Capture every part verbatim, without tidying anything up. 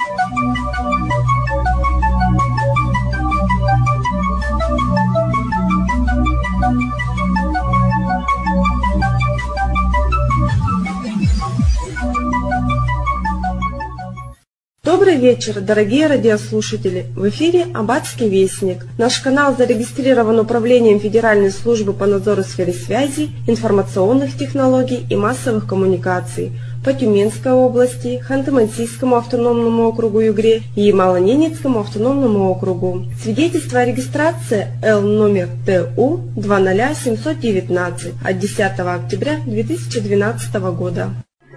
Добрый вечер, дорогие радиослушатели! В эфире Аббатский вестник. Наш канал зарегистрирован Управлением Федеральной службы по надзору в сфере связи, информационных технологий и массовых коммуникаций по Тюменской области, Ханты-Мансийскому автономному округу Югре и Ямало-Ненецкому автономному округу. Свидетельство о регистрации Л номер Т У два ноль семь один девять от десятого октября две тысячи двенадцатого года.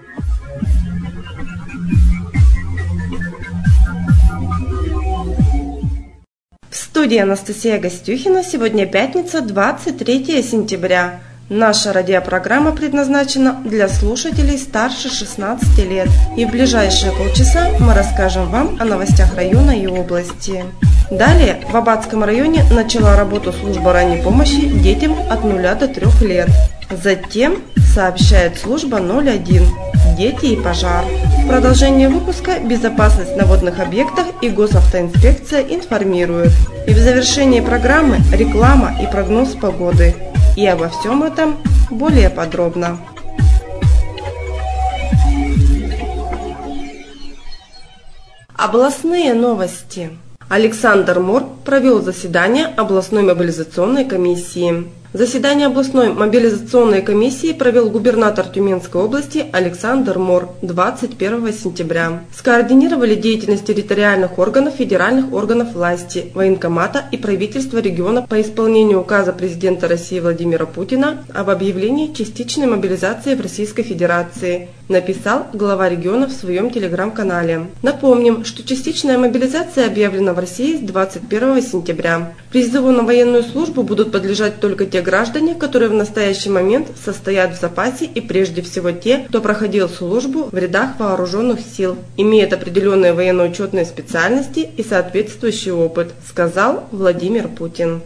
В студии Анастасия Гостюхина. Сегодня пятница, двадцать третье сентября. Наша радиопрограмма предназначена для слушателей старше шестнадцати лет. И в ближайшие полчаса мы расскажем вам о новостях района и области. Далее в Аббатском районе начала работу служба ранней помощи детям от нуля до трёх лет. Затем сообщает служба ноль один «Дети и пожар». В продолжении выпуска «Безопасность на водных объектах» и Госавтоинспекция информируют. И в завершении программы реклама и прогноз погоды. И обо всем этом более подробно. Областные новости. Александр Мор провел заседание областной мобилизационной комиссии. Заседание областной мобилизационной комиссии провел губернатор Тюменской области Александр Мор двадцать первого сентября. Скоординировали деятельность территориальных органов федеральных органов власти, военкомата и правительства региона по исполнению указа президента России Владимира Путина об объявлении частичной мобилизации в Российской Федерации, написал глава региона в своем телеграм-канале. Напомним, что частичная мобилизация объявлена в России с двадцать первого сентября. Призыву на военную службу будут подлежать только те граждане, которые в настоящий момент состоят в запасе, и прежде всего те, кто проходил службу в рядах вооруженных сил, имеет определенные военно-учетные специальности и соответствующий опыт, сказал Владимир Путин.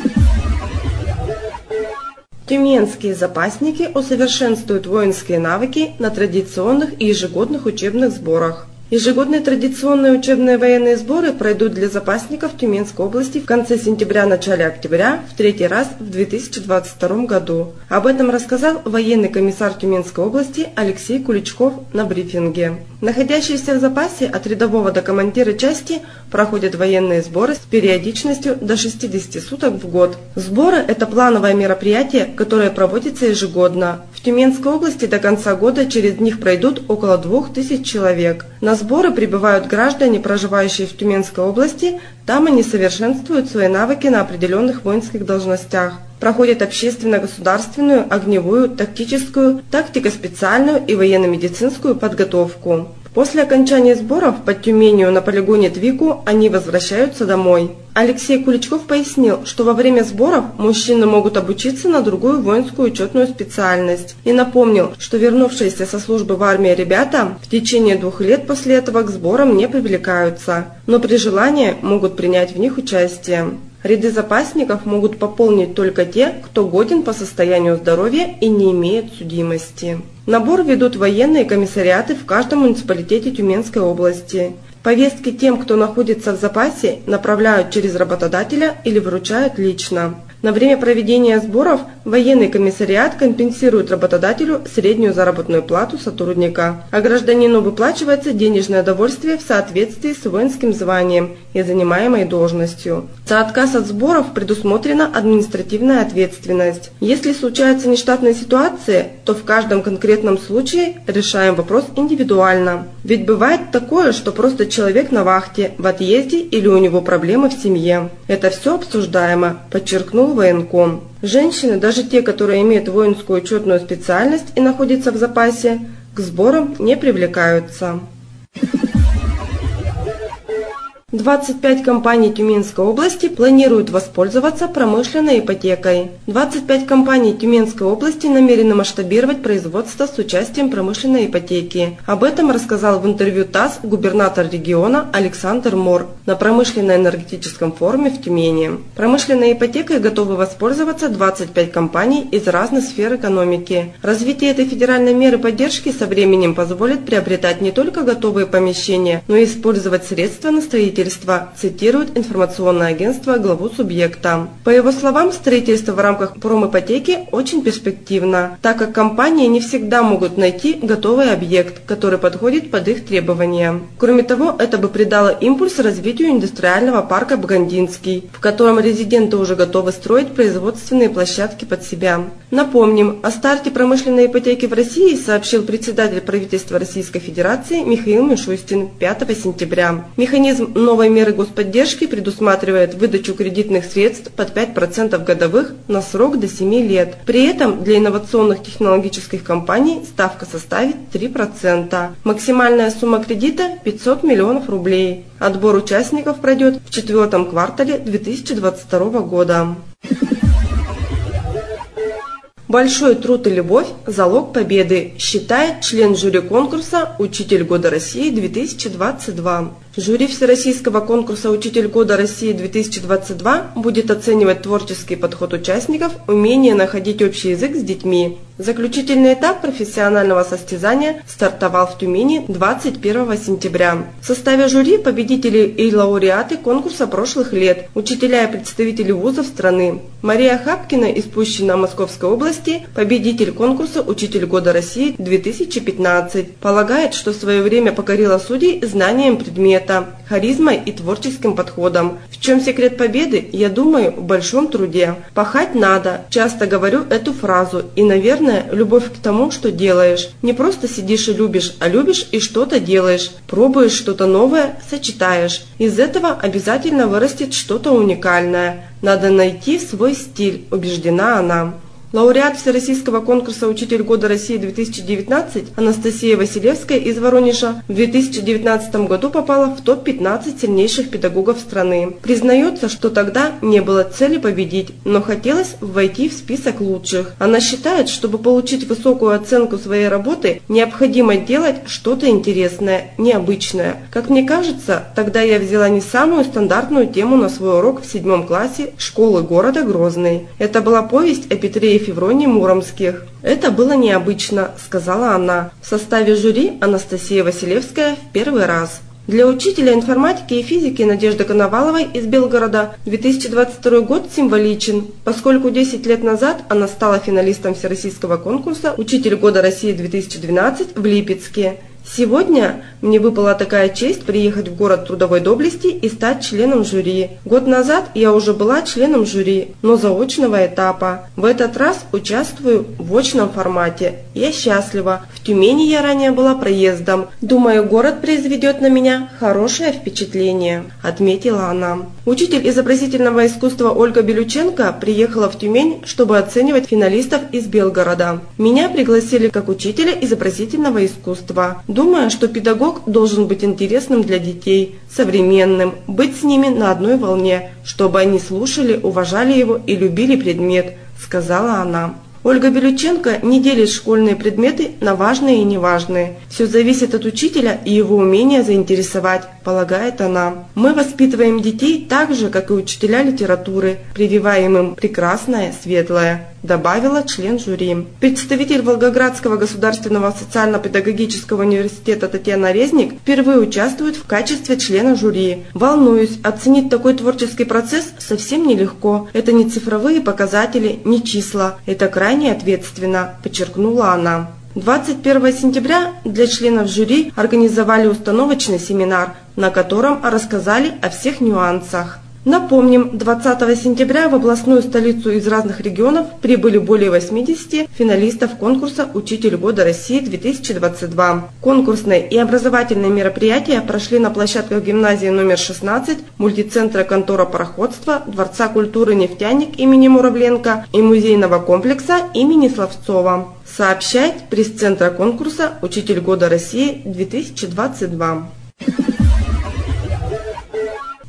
Тюменские запасники усовершенствуют воинские навыки на традиционных и ежегодных учебных сборах. Ежегодные традиционные учебные военные сборы пройдут для запасников Тюменской области в конце сентября-начале октября в третий раз в две тысячи двадцать втором году. Об этом рассказал военный комиссар Тюменской области Алексей Куличков на брифинге. Находящиеся в запасе от рядового до командира части проходят военные сборы с периодичностью до шестидесяти суток в год. Сборы – это плановое мероприятие, которое проводится ежегодно. В Тюменской области до конца года через них пройдут около двух тысяч человек. На сборы прибывают граждане, проживающие в Тюменской области, там они совершенствуют свои навыки на определенных воинских должностях. Проходят общественно-государственную, огневую, тактическую, тактико-специальную и военно-медицинскую подготовку. После окончания сборов под Тюменью на полигоне Твику они возвращаются домой. Алексей Куличков пояснил, что во время сборов мужчины могут обучиться на другую воинскую учетную специальность, и напомнил, что вернувшиеся со службы в армии ребята в течение двух лет после этого к сборам не привлекаются, но при желании могут принять в них участие. Ряды запасников могут пополнить только те, кто годен по состоянию здоровья и не имеет судимости. Набор ведут военные комиссариаты в каждом муниципалитете Тюменской области. Повестки тем, кто находится в запасе, направляют через работодателя или вручают лично. На время проведения сборов военный комиссариат компенсирует работодателю среднюю заработную плату сотрудника, а гражданину выплачивается денежное довольствие в соответствии с воинским званием и занимаемой должностью. За отказ от сборов предусмотрена административная ответственность. Если случаются нештатные ситуации, то в каждом конкретном случае решаем вопрос индивидуально. Ведь бывает такое, что просто человек на вахте, в отъезде или у него проблемы в семье. Это все обсуждаемо, подчеркнул военком. Женщины, даже те, которые имеют воинскую учетную специальность и находятся в запасе, к сборам не привлекаются. двадцать пять компаний Тюменской области планируют воспользоваться промышленной ипотекой. двадцать пять компаний Тюменской области намерены масштабировать производство с участием промышленной ипотеки. Об этом рассказал в интервью ТАСС губернатор региона Александр Мор на промышленно-энергетическом форуме в Тюмени. Промышленной ипотекой готовы воспользоваться двадцать пять компаний из разных сфер экономики. Развитие этой федеральной меры поддержки со временем позволит приобретать не только готовые помещения, но и использовать средства на строительство, цитирует информационное агентство главу субъекта. По его словам, строительство в рамках промипотеки очень перспективно, так как компании не всегда могут найти готовый объект, который подходит под их требования. Кроме того, это бы придало импульс развитию индустриального парка Бгандинский, в котором резиденты уже готовы строить производственные площадки под себя. Напомним, о старте промышленной ипотеки в России сообщил председатель правительства Российской Федерации Михаил Мишустин пятого сентября. Механизм новой меры господдержки предусматривает выдачу кредитных средств под пять процентов годовых на срок до семи лет. При этом для инновационных технологических компаний ставка составит три процента. Максимальная сумма кредита – пятьсот миллионов рублей. Отбор участников пройдет в четвертом квартале две тысячи двадцать второго года. Большой труд и любовь – залог победы, считает член жюри конкурса «Учитель года России две тысячи двадцать два». Жюри Всероссийского конкурса «Учитель года России-две тысячи двадцать два» будет оценивать творческий подход участников, умение находить общий язык с детьми. Заключительный этап профессионального состязания стартовал в Тюмени двадцать первого сентября. В составе жюри победители и лауреаты конкурса прошлых лет, учителя и представители вузов страны. Мария Хапкина из Пущино Московской области, победитель конкурса «Учитель года России-две тысячи пятнадцать», полагает, что в свое время покорила судей знанием предмета, харизмой и творческим подходом. В чем секрет победы? Я думаю, в большом труде. Пахать надо. Часто говорю эту фразу. И, наверное, любовь к тому, что делаешь. Не просто сидишь и любишь, а любишь и что-то делаешь. Пробуешь что-то новое, сочетаешь. Из этого обязательно вырастет что-то уникальное. Надо найти свой стиль, убеждена она. Лауреат Всероссийского конкурса «Учитель года России-две тысячи девятнадцать» Анастасия Василевская из Воронежа в две тысячи девятнадцатом году попала в топ пятнадцать сильнейших педагогов страны. Признается, что тогда не было цели победить, но хотелось войти в список лучших. Она считает, чтобы получить высокую оценку своей работы, необходимо делать что-то интересное, необычное. Как мне кажется, тогда я взяла не самую стандартную тему на свой урок в седьмом классе школы города Грозный. Это была повесть о Петре и Февронии Муромских. Это было необычно, сказала она. В составе жюри Анастасия Василевская в первый раз. Для учителя информатики и физики Надежды Коноваловой из Белгорода две тысячи двадцать второй год символичен, поскольку десять лет назад она стала финалистом Всероссийского конкурса «Учитель года России-две тысячи двенадцать» в Липецке. Сегодня мне выпала такая честь приехать в город трудовой доблести и стать членом жюри. Год назад я уже была членом жюри, но заочного этапа. В этот раз участвую в очном формате. Я счастлива. В Тюмени я ранее была проездом. Думаю, город произведет на меня хорошее впечатление, отметила она. Учитель изобразительного искусства Ольга Белюченко приехала в Тюмень, чтобы оценивать финалистов из Белгорода. Меня пригласили как учителя изобразительного искусства. Думаю, что педагог должен быть интересным для детей, современным, быть с ними на одной волне, чтобы они слушали, уважали его и любили предмет, сказала она. Ольга Белюченко не делит школьные предметы на важные и неважные. Все зависит от учителя и его умения заинтересовать, полагает она. Мы воспитываем детей так же, как и учителя литературы, прививаем им прекрасное, светлое, добавила член жюри. Представитель Волгоградского государственного социально-педагогического университета Татьяна Резник впервые участвует в качестве члена жюри. Волнуюсь, оценить такой творческий процесс совсем нелегко. Это не цифровые показатели, не числа. Это крайне ответственно, подчеркнула она. двадцать первого сентября для членов жюри организовали установочный семинар, на котором рассказали о всех нюансах. Напомним, двадцатого сентября в областную столицу из разных регионов прибыли более восьмидесяти финалистов конкурса «Учитель года России-две тысячи двадцать два». Конкурсные и образовательные мероприятия прошли на площадках гимназии номер шестнадцать, мультицентра контора пароходства, Дворца культуры «Нефтяник» имени Муравленко и музейного комплекса имени Словцова. Сообщает пресс-центр конкурса «Учитель года России-две тысячи двадцать два».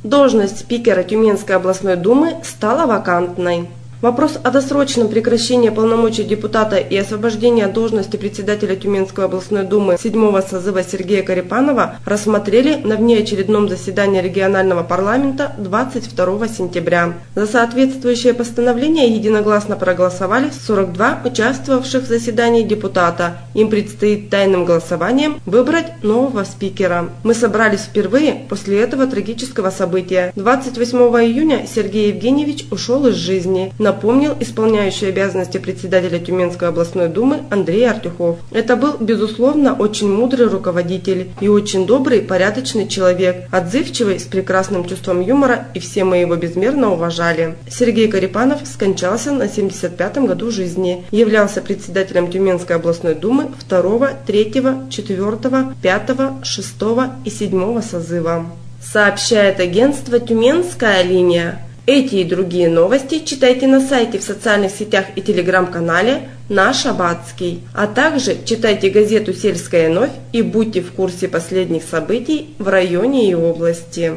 Должность спикера Тюменской областной думы стала вакантной. Вопрос о досрочном прекращении полномочий депутата и освобождении от должности председателя Тюменской областной думы седьмого созыва Сергея Корепанова рассмотрели на внеочередном заседании регионального парламента двадцать второго сентября. За соответствующее постановление единогласно проголосовали сорок два участвовавших в заседании депутата. Им предстоит тайным голосованием выбрать нового спикера. Мы собрались впервые после этого трагического события. двадцать восьмого июня Сергей Евгеньевич ушел из жизни, напомнил исполняющий обязанности председателя Тюменской областной думы Андрей Артюхов. Это был, безусловно, очень мудрый руководитель и очень добрый, порядочный человек, отзывчивый, с прекрасным чувством юмора, и все мы его безмерно уважали. Сергей Корепанов скончался на семьдесят пятом году жизни, являлся председателем Тюменской областной думы второго, третьего, четвёртого, пятого, шестого и седьмого созыва. Сообщает агентство «Тюменская линия». Эти и другие новости читайте на сайте, в социальных сетях и телеграм-канале «Наш Аббатский», а также читайте газету «Сельская новь» и будьте в курсе последних событий в районе и области.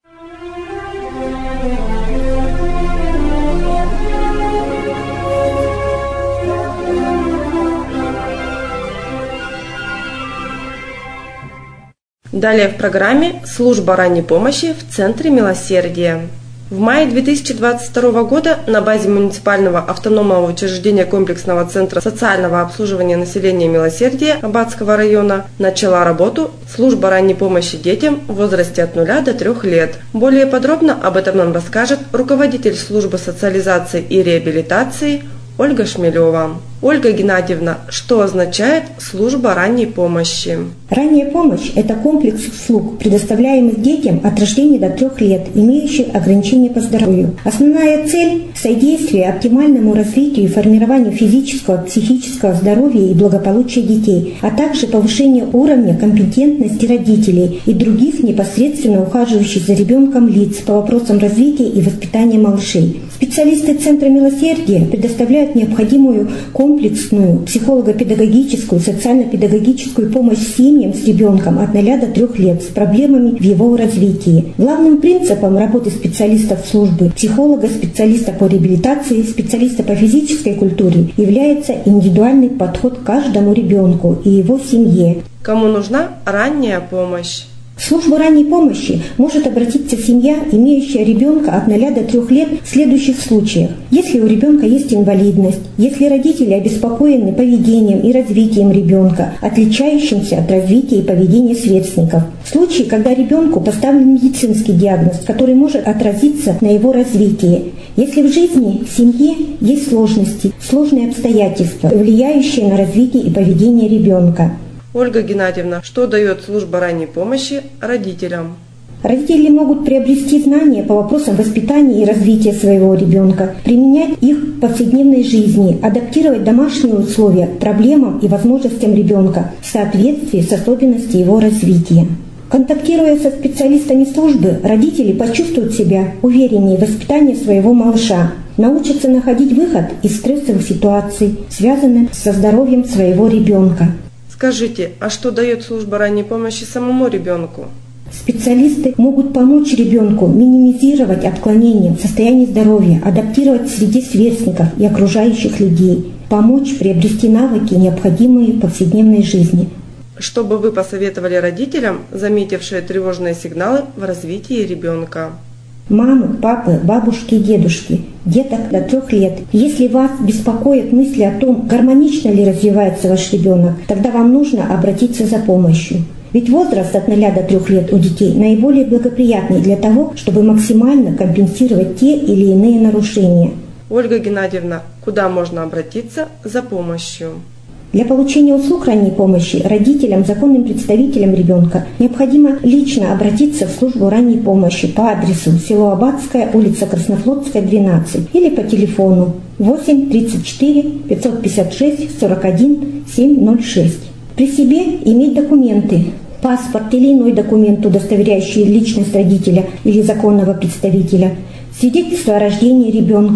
Далее в программе «Служба ранней помощи в Центре милосердия». В мае две тысячи двадцать второго года на базе муниципального автономного учреждения комплексного центра социального обслуживания населения милосердия Аббатского района начала работу служба ранней помощи детям в возрасте от нуля до трёх лет. Более подробно об этом нам расскажет руководитель службы социализации и реабилитации Ольга Шмелева. Ольга Геннадьевна, что означает служба ранней помощи? Ранняя помощь – это комплекс услуг, предоставляемых детям от рождения до трех лет, имеющих ограничения по здоровью. Основная цель – содействие оптимальному развитию и формированию физического, психического здоровья и благополучия детей, а также повышение уровня компетентности родителей и других непосредственно ухаживающих за ребенком лиц по вопросам развития и воспитания малышей. Специалисты Центра милосердия предоставляют необходимую комплексную психолого-педагогическую, социально-педагогическую помощь семьям с ребенком от нуля до трех лет с проблемами в его развитии. Главным принципом работы специалистов службы, психолога, специалиста по реабилитации, специалиста по физической культуре является индивидуальный подход к каждому ребенку и его семье. Кому нужна ранняя помощь? В службу ранней помощи может обратиться семья, имеющая ребенка от нуля до трех лет в следующих случаях. Если у ребенка есть инвалидность, если родители обеспокоены поведением и развитием ребенка, отличающимся от развития и поведения сверстников. В случае, когда ребенку поставлен медицинский диагноз, который может отразиться на его развитии. Если в жизни, в семье есть сложности, сложные обстоятельства, влияющие на развитие и поведение ребенка. Ольга Геннадьевна, что дает служба ранней помощи родителям? Родители могут приобрести знания по вопросам воспитания и развития своего ребенка, применять их в повседневной жизни, адаптировать домашние условия к проблемам и возможностям ребенка в соответствии с особенностями его развития. Контактируя со специалистами службы, родители почувствуют себя увереннее в воспитании своего малыша, научатся находить выход из стрессовых ситуаций, связанных со здоровьем своего ребенка. Скажите, а что дает служба ранней помощи самому ребенку? Специалисты могут помочь ребенку минимизировать отклонения в состоянии здоровья, адаптировать среди сверстников и окружающих людей, помочь приобрести навыки, необходимые в повседневной жизни. Что бы вы посоветовали родителям, заметившие тревожные сигналы в развитии ребенка? Мамы, папы, бабушки и дедушки, деток до трех лет. Если вас беспокоят мысли о том, гармонично ли развивается ваш ребенок, тогда вам нужно обратиться за помощью. Ведь возраст от нуля до трех лет у детей наиболее благоприятный для того, чтобы максимально компенсировать те или иные нарушения. Ольга Геннадьевна, куда можно обратиться за помощью? Для получения услуг ранней помощи родителям, законным представителям ребенка необходимо лично обратиться в службу ранней помощи по адресу село Аббатское, улица Краснофлотская, двенадцать или по телефону восемь тридцать четыре пятьсот пятьдесят шесть сорок один семь ноль шесть. При себе иметь документы, паспорт или иной документ, удостоверяющий личность родителя или законного представителя, свидетельство о рождении ребенка,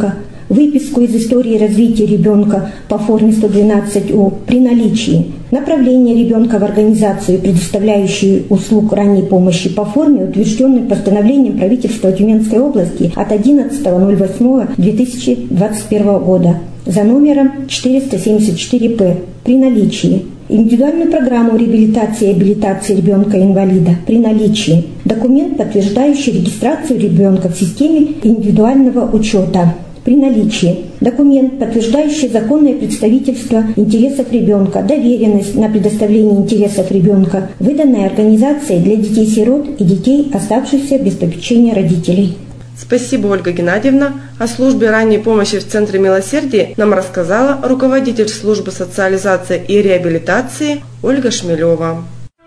выписку из истории развития ребенка по форме сто двенадцать У при наличии, направление ребенка в организацию, предоставляющую услуг ранней помощи по форме, утвержденной постановлением правительства Тюменской области от одиннадцатого восьмого две тысячи двадцать первого года за номером четыреста семьдесят четыре П при наличии, индивидуальную программу реабилитации и абилитации ребенка-инвалида при наличии, документ, подтверждающий регистрацию ребенка в системе индивидуального учета при наличии, документ, подтверждающий законное представительство интересов ребенка, доверенность на предоставление интересов ребенка, выданная организацией для детей-сирот и детей, оставшихся без попечения родителей. Спасибо, Ольга Геннадьевна. О службе ранней помощи в Центре милосердия нам рассказала руководитель службы социализации и реабилитации Ольга Шмелева.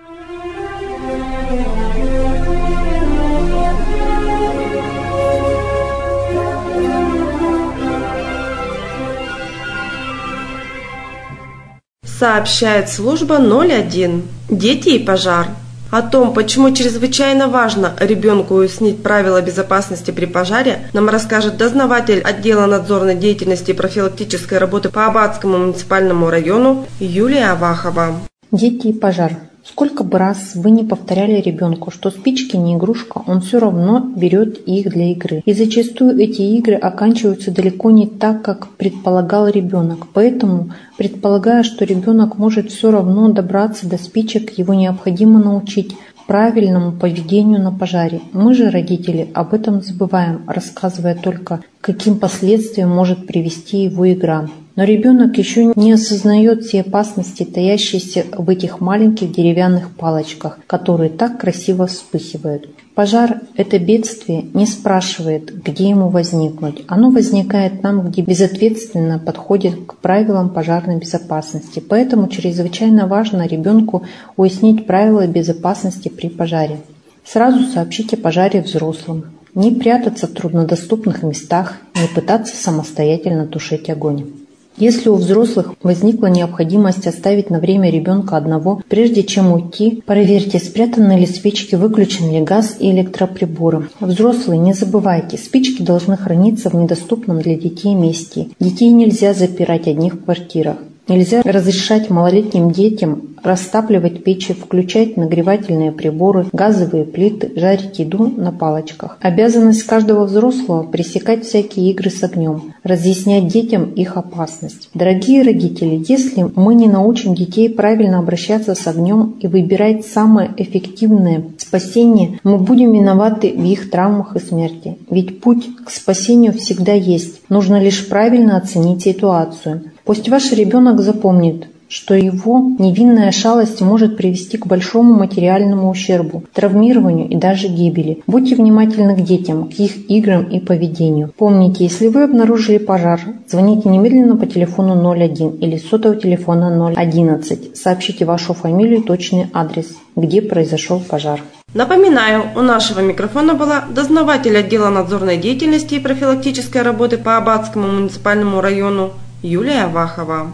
Сообщает служба ноль один. Дети и пожар. О том, почему чрезвычайно важно ребенку уяснить правила безопасности при пожаре, нам расскажет дознаватель отдела надзорной деятельности и профилактической работы по Аббатскому муниципальному району Юлия Авахова. Дети и пожар. Сколько бы раз вы не повторяли ребенку, что спички не игрушка, он все равно берет их для игры. И зачастую эти игры оканчиваются далеко не так, как предполагал ребенок. Поэтому, предполагая, что ребенок может все равно добраться до спичек, его необходимо научить правильному поведению на пожаре. Мы же, родители, об этом забываем, рассказывая только, к каким последствиям может привести его игра. Но ребенок еще не осознает все опасности, таящиеся в этих маленьких деревянных палочках, которые так красиво вспыхивают. Пожар – это бедствие, не спрашивает, где ему возникнуть. Оно возникает там, где безответственно подходит к правилам пожарной безопасности. Поэтому чрезвычайно важно ребенку уяснить правила безопасности при пожаре. Сразу сообщите о пожаре взрослым. Не прятаться в труднодоступных местах, не пытаться самостоятельно тушить огонь. Если у взрослых возникла необходимость оставить на время ребенка одного, прежде чем уйти, проверьте, спрятаны ли свечки, выключен ли газ и электроприборы. Взрослые, не забывайте, спички должны храниться в недоступном для детей месте. Детей нельзя запирать одних в квартирах. Нельзя разрешать малолетним детям растапливать печи, включать нагревательные приборы, газовые плиты, жарить еду на палочках. Обязанность каждого взрослого – пресекать всякие игры с огнем, разъяснять детям их опасность. Дорогие родители, если мы не научим детей правильно обращаться с огнем и выбирать самое эффективное спасение, мы будем виноваты в их травмах и смерти. Ведь путь к спасению всегда есть. Нужно лишь правильно оценить ситуацию. Пусть ваш ребенок запомнит, что его невинная шалость может привести к большому материальному ущербу, травмированию и даже гибели. Будьте внимательны к детям, к их играм и поведению. Помните, если вы обнаружили пожар, звоните немедленно по телефону ноль один или сотового телефона ноль одиннадцать. Сообщите вашу фамилию и точный адрес, где произошел пожар. Напоминаю, у нашего микрофона была дознаватель отдела надзорной деятельности и профилактической работы по Аббатскому муниципальному району Юлия Авахова.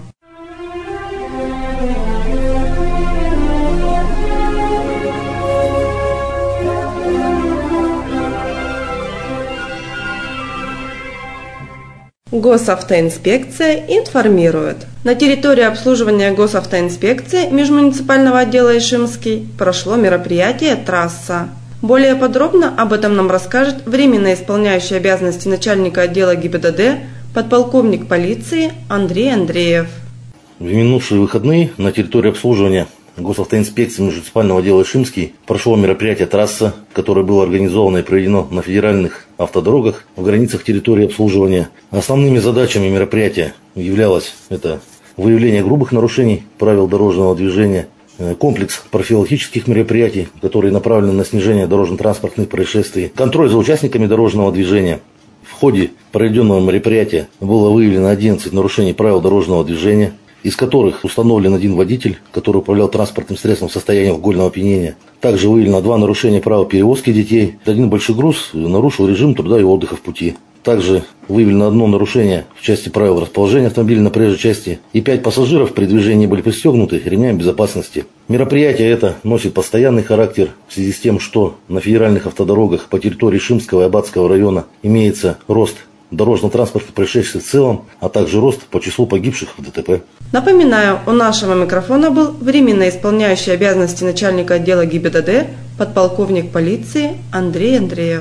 Госавтоинспекция информирует. На территории обслуживания Госавтоинспекции межмуниципального отдела Ишимский прошло мероприятие «Трасса». Более подробно об этом нам расскажет временно исполняющий обязанности начальника отдела ГИБДД подполковник полиции Андрей Андреев. В минувшие выходные на территории обслуживания Госавтоинспекции муниципального отдела Ишимский прошло мероприятие «Трасса», которое было организовано и проведено на федеральных автодорогах в границах территории обслуживания. Основными задачами мероприятия являлось это выявление грубых нарушений правил дорожного движения, комплекс профилактических мероприятий, которые направлены на снижение дорожно-транспортных происшествий, контроль за участниками дорожного движения. В ходе проведенного мероприятия было выявлено одиннадцать нарушений правил дорожного движения, из которых установлен один водитель, который управлял транспортным средством в состоянии алкогольного опьянения. Также выявлено два нарушения правил перевозки детей. Один большой груз нарушил режим труда и отдыха в пути. Также выявлено одно нарушение в части правил расположения автомобиля на проезжей части, и пять пассажиров при движении были пристегнуты ремнями безопасности. Мероприятие это носит постоянный характер в связи с тем, что на федеральных автодорогах по территории Ишимского и Аббатского района имеется рост дорожно-транспортных происшествий в целом, а также рост по числу погибших в ДТП. Напоминаю, у нашего микрофона был временно исполняющий обязанности начальника отдела ГИБДД подполковник полиции Андрей Андреев.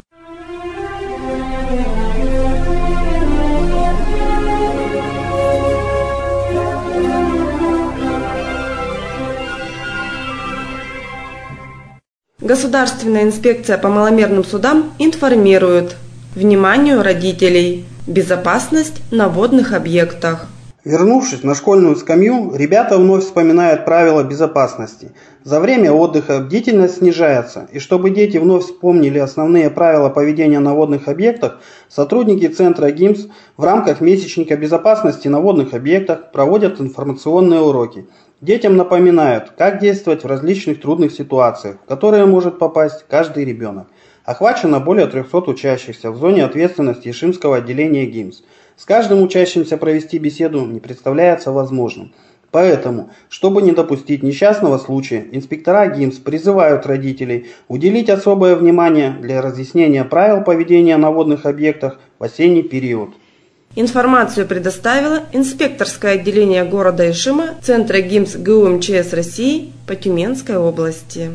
Государственная инспекция по маломерным судам информирует: вниманию родителей, безопасность на водных объектах. Вернувшись на школьную скамью, ребята вновь вспоминают правила безопасности. За время отдыха бдительность снижается, и чтобы дети вновь вспомнили основные правила поведения на водных объектах, сотрудники Центра ГИМС в рамках месячника безопасности на водных объектах проводят информационные уроки. Детям напоминают, как действовать в различных трудных ситуациях, в которые может попасть каждый ребенок. Охвачено более трехсот учащихся в зоне ответственности Ишимского отделения ГИМС. С каждым учащимся провести беседу не представляется возможным. Поэтому, чтобы не допустить несчастного случая, инспектора ГИМС призывают родителей уделить особое внимание для разъяснения правил поведения на водных объектах в осенний период. Информацию предоставило инспекторское отделение города Ишима Центра ГИМС ГУ МЧС России по Тюменской области.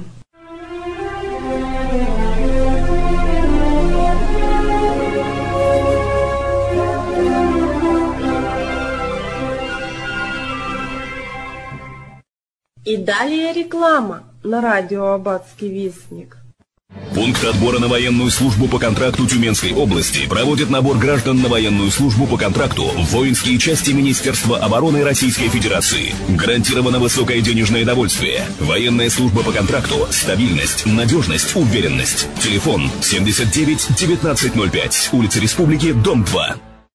И далее реклама на радио Аббатский вестник. Пункт отбора на военную службу по контракту Тюменской области проводит набор граждан на военную службу по контракту в воинские части Министерства обороны Российской Федерации. Гарантировано высокое денежное довольствие. Военная служба по контракту, стабильность, надежность, уверенность. Телефон семьдесят девять девятнадцать ноль пять, улица Республики, дом два.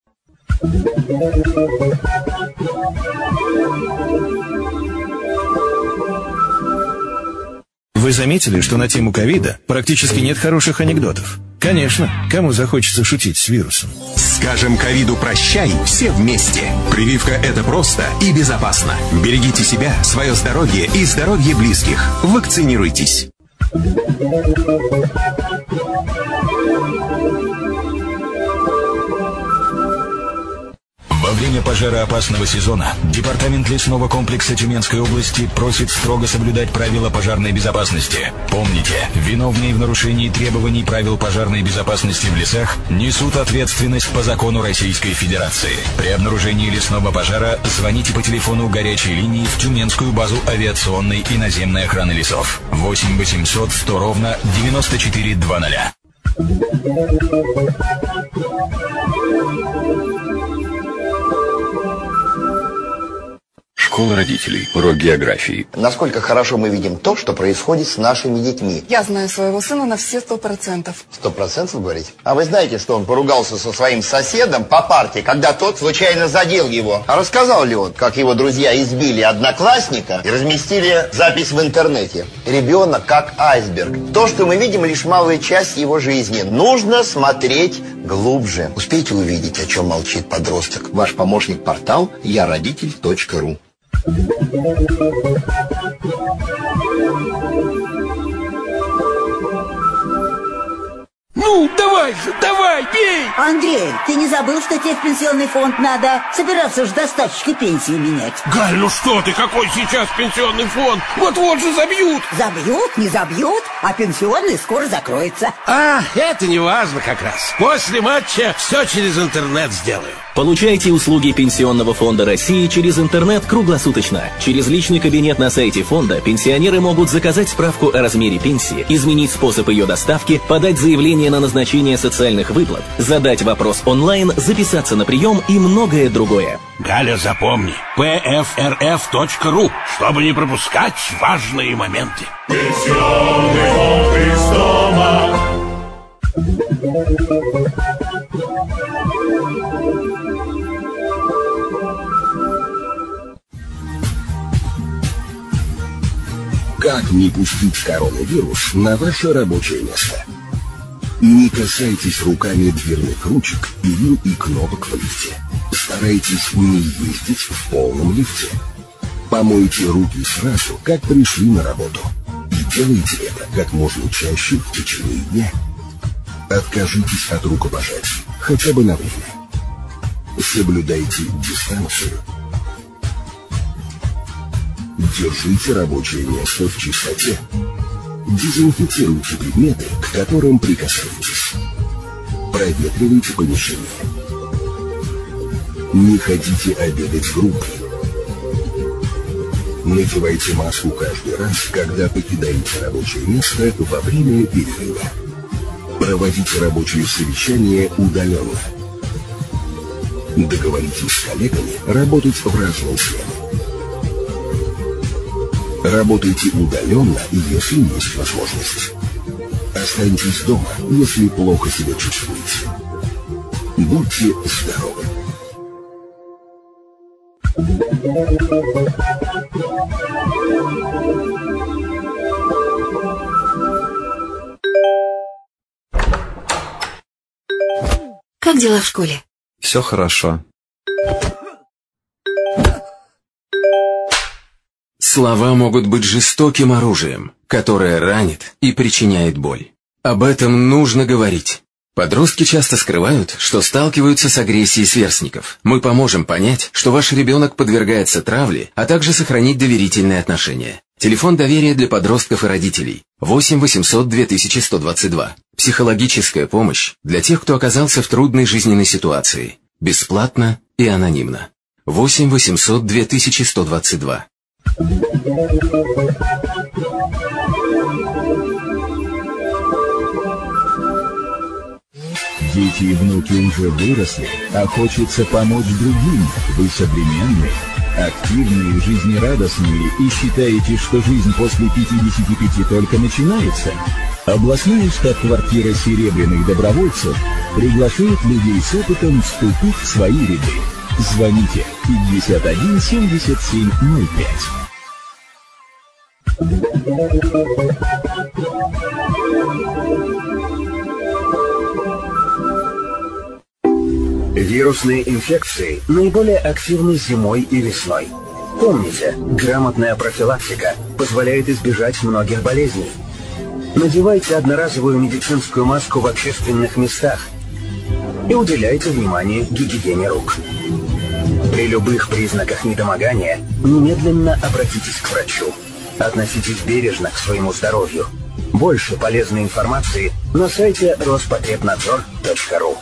Вы заметили, что на тему ковида практически нет хороших анекдотов? Конечно, кому захочется шутить с вирусом? Скажем ковиду прощай все вместе. Прививка – это просто и безопасно. Берегите себя, свое здоровье и здоровье близких. Вакцинируйтесь. Во время пожароопасного сезона Департамент лесного комплекса Тюменской области просит строго соблюдать правила пожарной безопасности. Помните, виновные в нарушении требований правил пожарной безопасности в лесах несут ответственность по закону Российской Федерации. При обнаружении лесного пожара звоните по телефону горячей линии в Тюменскую базу авиационной и наземной охраны лесов восемь восемьсот сто ровно девяносто четыре двадцать. Школа родителей. Урок географии. Насколько хорошо мы видим то, что происходит с нашими детьми. Я знаю своего сына на все сто процентов. Сто процентов, говорите? А вы знаете, что он поругался со своим соседом по парте, когда тот случайно задел его? А рассказал ли он, как его друзья избили одноклассника и разместили запись в интернете? Ребенок как айсберг. То, что мы видим, лишь малая часть его жизни. Нужно смотреть глубже. Успейте увидеть, о чем молчит подросток. Ваш помощник-портал я родитель точка ру. Ну, давай же, давай, пей! Андрей, ты не забыл, что тебе в пенсионный фонд надо? Собирался же достаточно пенсию менять. Галь, ну что ты, какой сейчас пенсионный фонд? Вот-вот же забьют! Забьют, не забьют, а пенсионный скоро закроется. А, это не важно как раз. После матча все через интернет сделаю. Получайте услуги Пенсионного фонда России через интернет круглосуточно. Через личный кабинет на сайте фонда пенсионеры могут заказать справку о размере пенсии, изменить способ ее доставки, подать заявление на назначение социальных выплат, задать вопрос онлайн, записаться на прием и многое другое. Галя, запомни, пэ эф эр эф точка ру, чтобы не пропускать важные моменты. Пенсионный фонд из дома. Как не пустить коронавирус на ваше рабочее место? Не касайтесь руками дверных ручек, перил и кнопок в лифте. Старайтесь не ездить в полном лифте. Помойте руки сразу, как пришли на работу. И делайте это как можно чаще в течение дня. Откажитесь от рукопожатий, хотя бы на время. Соблюдайте дистанцию. Держите рабочее место в чистоте. Дезинфицируйте предметы, к которым прикасаетесь. Проветривайте помещение. Не ходите обедать в группе. Надевайте маску каждый раз, когда покидаете рабочее место во время перерыва. Проводите рабочие совещания удаленно. Договоритесь с коллегами работать в разные смены. Работайте удаленно, если есть возможность. Останьтесь дома, если плохо себя чувствуете. Будьте здоровы. Как дела в школе? Все хорошо. Слова могут быть жестоким оружием, которое ранит и причиняет боль. Об этом нужно говорить. Подростки часто скрывают, что сталкиваются с агрессией сверстников. Мы поможем понять, что ваш ребенок подвергается травле, а также сохранить доверительные отношения. Телефон доверия для подростков и родителей. восемь восемьсот две тысячи сто двадцать два. Психологическая помощь для тех, кто оказался в трудной жизненной ситуации. Бесплатно и анонимно. восемь восемьсот две тысячи сто двадцать два. Дети и внуки уже выросли, а хочется помочь другим. Вы современные, активные, жизнерадостные и считаете, что жизнь после пятидесяти пяти только начинается? Областная штаб-квартира серебряных добровольцев приглашает людей с опытом вступить в свои ряды. Звоните пятьдесят один семьдесят семь ноль пять. Вирусные инфекции наиболее активны зимой и весной. Помните, грамотная профилактика позволяет избежать многих болезней. Надевайте одноразовую медицинскую маску в общественных местах и уделяйте внимание гигиене рук. При любых признаках недомогания немедленно обратитесь к врачу. Относитесь бережно к своему здоровью. Больше полезной информации на сайте роспотребнадзор точка ру.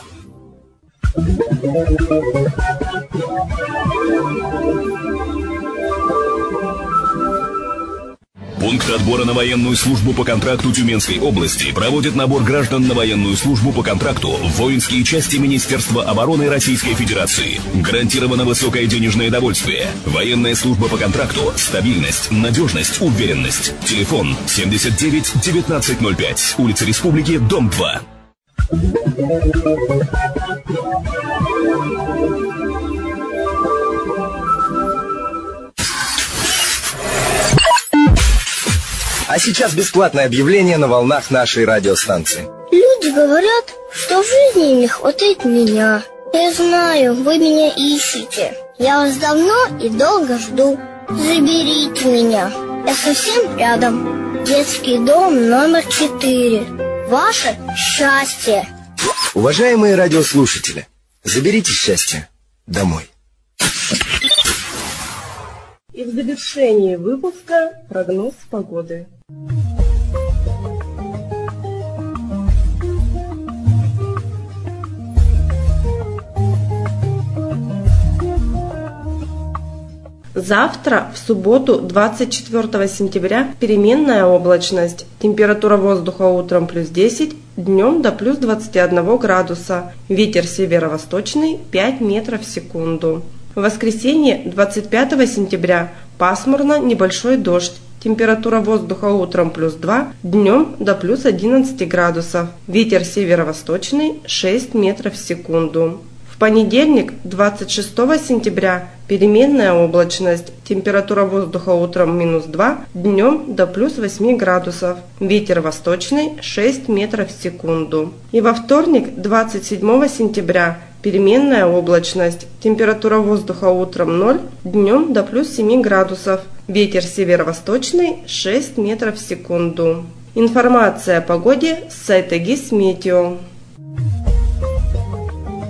Пункт отбора на военную службу по контракту Тюменской области проводит набор граждан на военную службу по контракту в воинские части Министерства обороны Российской Федерации. Гарантировано высокое денежное довольствие. Военная служба по контракту. Стабильность, надежность, уверенность. Телефон семьдесят девять девятнадцать ноль пять. Улица Республики, дом два. А сейчас бесплатное объявление на волнах нашей радиостанции. Люди говорят, что в жизни им не хватает меня. Я знаю, вы меня ищете. Я вас давно и долго жду. Заберите меня. Я совсем рядом. Детский дом номер четыре. Ваше счастье. Уважаемые радиослушатели, заберите счастье домой. И в завершении выпуска прогноз погоды. Завтра, в субботу, двадцать четвёртого сентября, переменная облачность. Температура воздуха утром плюс десять, днем до плюс двадцати одного градуса. Ветер северо-восточный пять метров в секунду. В воскресенье, двадцать пятого сентября, пасмурно, небольшой дождь. Температура воздуха утром плюс два, днем до плюс одиннадцати градусов. Ветер северо-восточный шесть метров в секунду. В понедельник, двадцать шестого сентября, переменная облачность. Температура воздуха утром минус два, днем до плюс восьми градусов. Ветер восточный шесть метров в секунду. И во вторник, двадцать седьмого сентября, переменная облачность. Температура воздуха утром ноль, днем до плюс семи градусов. Ветер северо-восточный шесть метров в секунду. Информация о погоде с сайта ГИС Метео.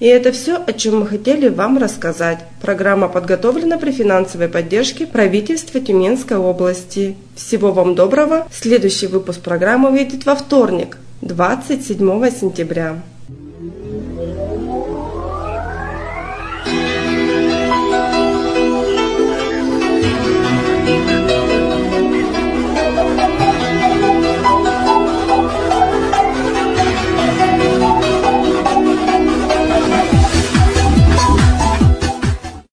И это все, о чем мы хотели вам рассказать. Программа подготовлена при финансовой поддержке правительства Тюменской области. Всего вам доброго. Следующий выпуск программы выйдет во вторник, двадцать седьмого сентября.